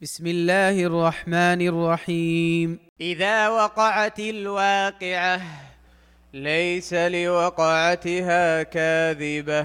بسم الله الرحمن الرحيم. إذا وقعت الواقعة ليس لوقعتها كاذبة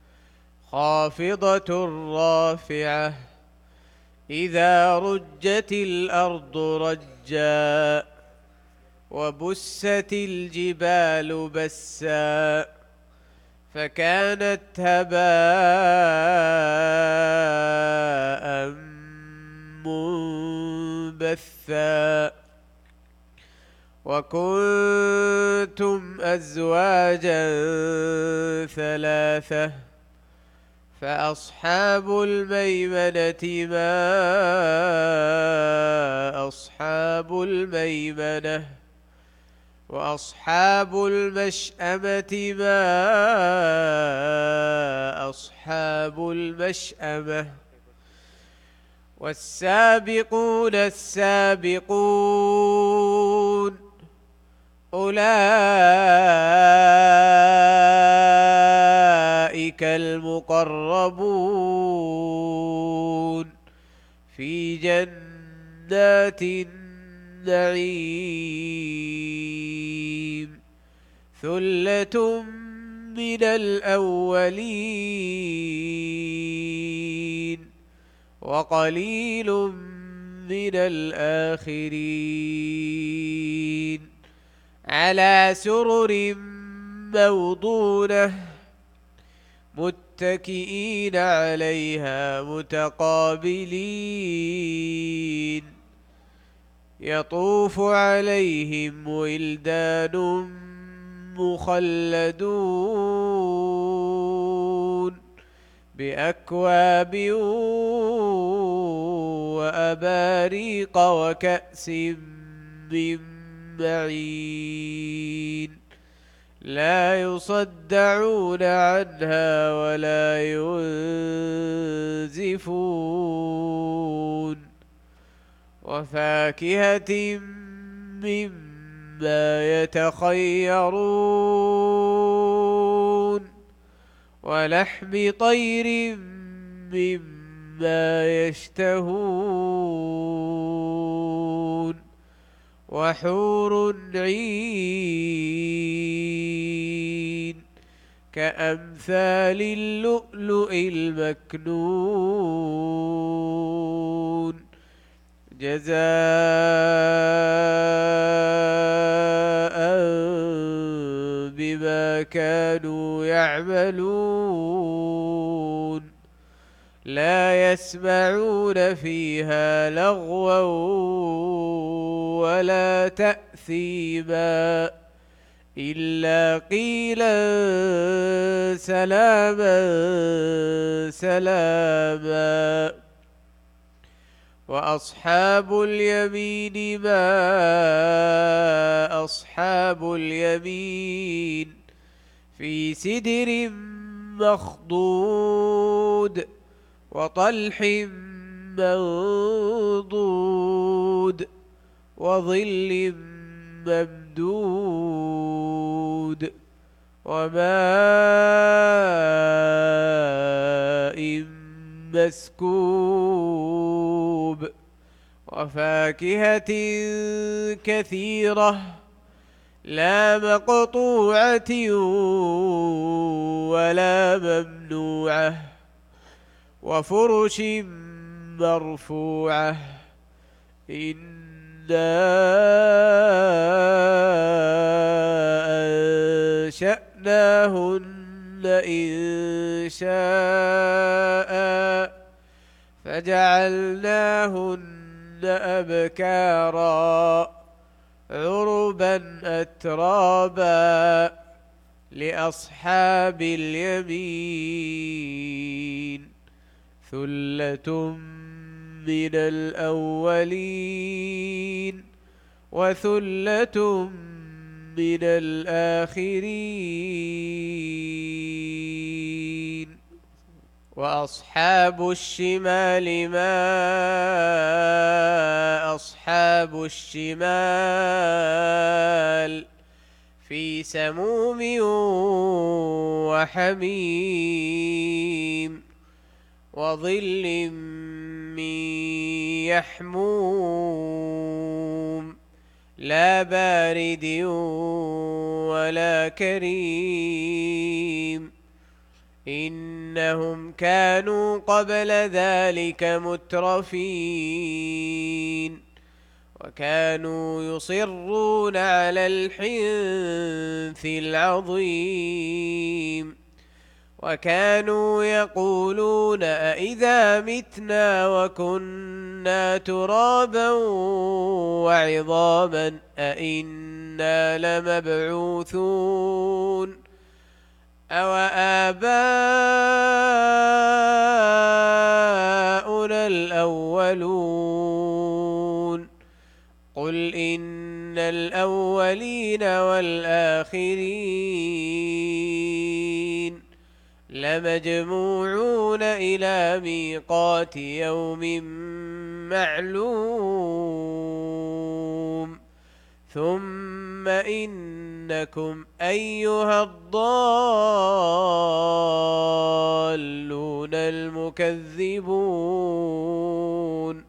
خافضة رافعة إذا رجت الأرض رجا وبست الجبال بسا فكانت هباء منبثا وكنتم أزواجا ثلاثة فأصحاب الميمنة ما أصحاب الميمنة وأصحاب المشأمة ما أصحاب المشأمة والسابقون السابقون أولئك المقربون في جنات النعيم ثلة من الأولين وقليل من الآخرين على سرر موضونة متكئين عليها متقابلين يطوف عليهم ولدان مخلدون بأكواب وأباريق وكأس من معين لا يصدعون عنها ولا ينزفون وفاكهة مما يتخيرون ولحم طير مما يشتهون وحور عين كأمثال اللؤلؤ المكنون جزاء بما كانوا يعملون لا يسمعون فيها لغوا ولا تأثيما إلا قيلا سلاما سلاما وأصحاب اليمين ما أصحاب اليمين في سدر مخضود وطلح منضود وظل ممدود وماء مسكوب وفاكهة كثيرة لا مقطوعة ولا ممنوعة وفرش مرفوعة إنا أنشأناهن إن شاء فجعلناهن أبكارا عربا أترابا لأصحاب اليمين ثلة من الأولين وثلة من الآخرين وأصحاب الشمال ما أصحاب الشمال في سموم وحميم وظل يحموم لا بارد ولا كريم إنهم كانوا قبل ذلك مترفين وكانوا يصرون على الحنث العظيم وكانوا يقولون أإذا متنا وكنا ترابا وعظاما أإنا لمبعوثون أو آباؤنا الأولون قل إن الأولين والآخرين لمجموعون إلى ميقات يوم معلوم ثم إنكم أيها الضالون المكذبون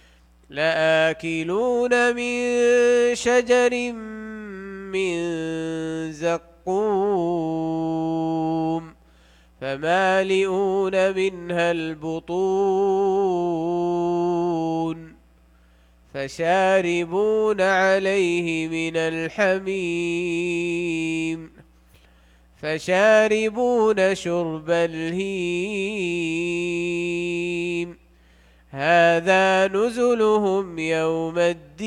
لآكلون من شجر من زقوم فمالئون منها البطون فشاربون عليه من الحميم فشاربون شرب الهيم هذا نزلهم يوم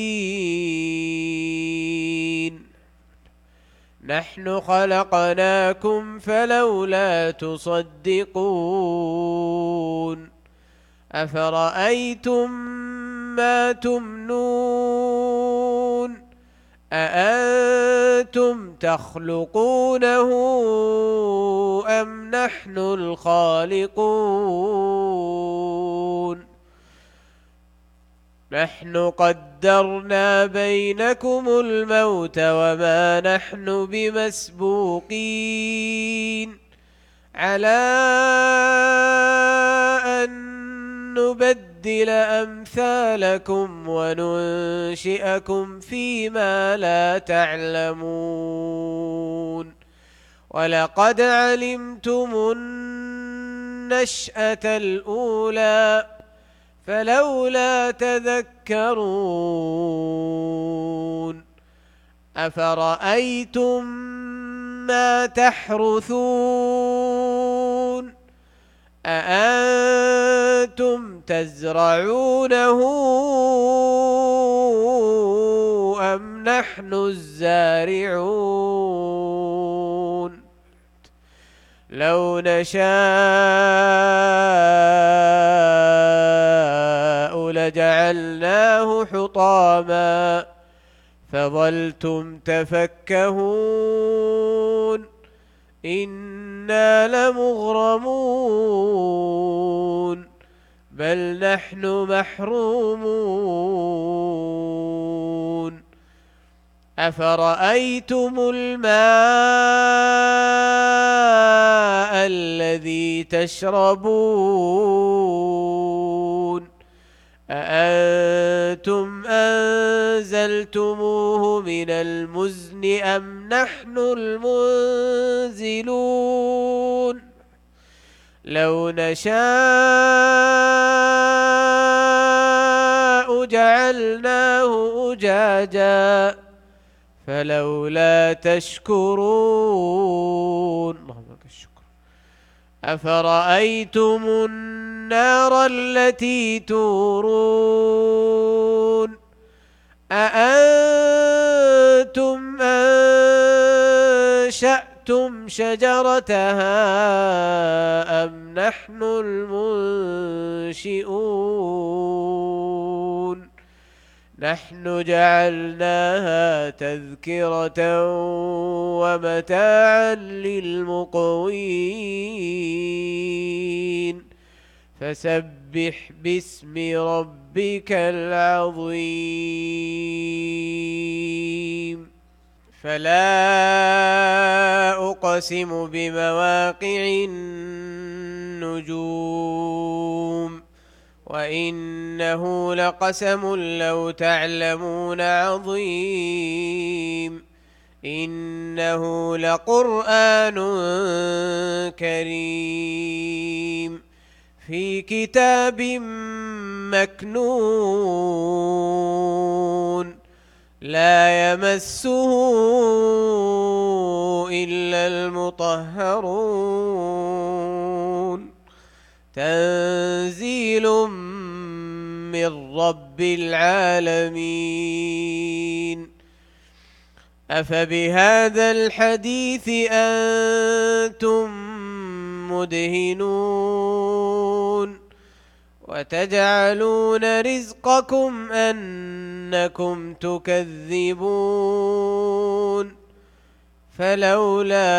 الدين نحن خلقناكم فلولا تصدقون أفرأيتم ما تمنون أأنتم تخلقونه أم نحن الخالقون نحن قدرنا بينكم الموت وما نحن بمسبوقين على أن نبدل أمثالكم وننشئكم فيما لا تعلمون ولقد علمتم النشأة الأولى فلولا تذكرون أفرأيتم ما تحرثون أأنتم تزرعونه أم نحن الزارعون لو نشاء لجعلناه حطاما فظلتم تفكهون إنا لمغرمون بل نحن محرومون أفرأيتم الماء الذي تشربون أأنتم أنزلتموه من المزن أم نحن المنزلون لو نشاء جعلناه أجاجا فلولا تشكرون اللهم لك الشكر أفرأيتم النار التي تورون أأنتم أنشأتم شجرتها أم نحن المنشئون نحن جعلناها تذكرة ومتاعا للمقوين فسبح باسم ربك العظيم فلا أقسم بمواقع النجوم وإنه لقسم لو تعلمون عظيم إنه لقرآن كريم في كتاب مكنون لا يمسه إلا المطهرون تنزيل من رب العالمين أفبهذا الحديث أنتم مدهنون وتجعلون رزقكم أنكم تكذبون فلولا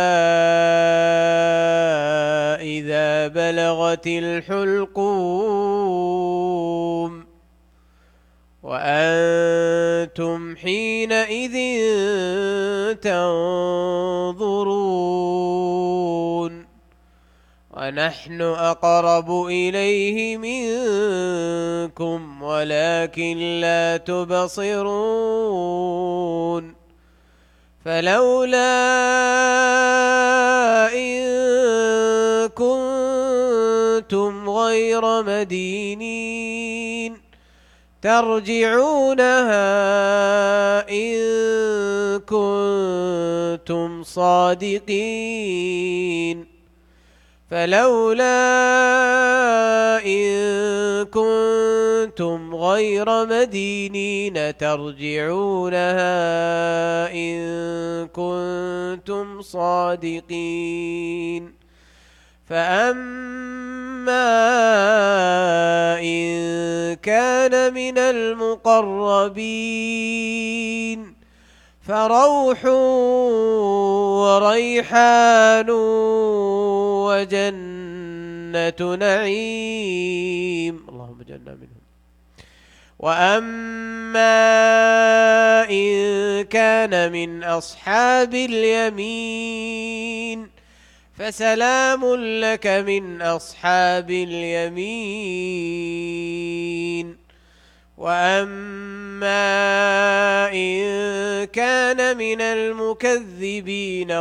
إذا بلغت الحلقوم وأنتم حينئذ تنظرون ونحن أقرب إليه منكم ولكن لا تبصرون فلولا إن كنتم غير مدينين ترجعونها إن كنتم صادقين فلولا إن كنتم غير مدينين ترجعونها إن كنتم صادقين فأما إن كان من المقربين فروح وريحان وجنة نعيم اللهم اجعلنا منهم وأما إن كان من أصحاب اليمين فسلام لك من أصحاب اليمين وأما إن كان من المكذبين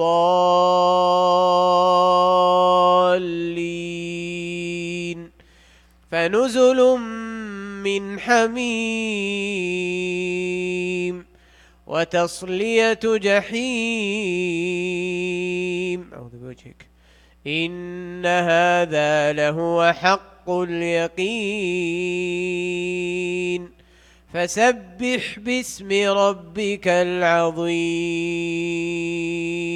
الضالين فنزل من حميم وتصلية جحيم أعوذ بوجهك إن هذا لهو حق اليقين فسبح باسم ربك العظيم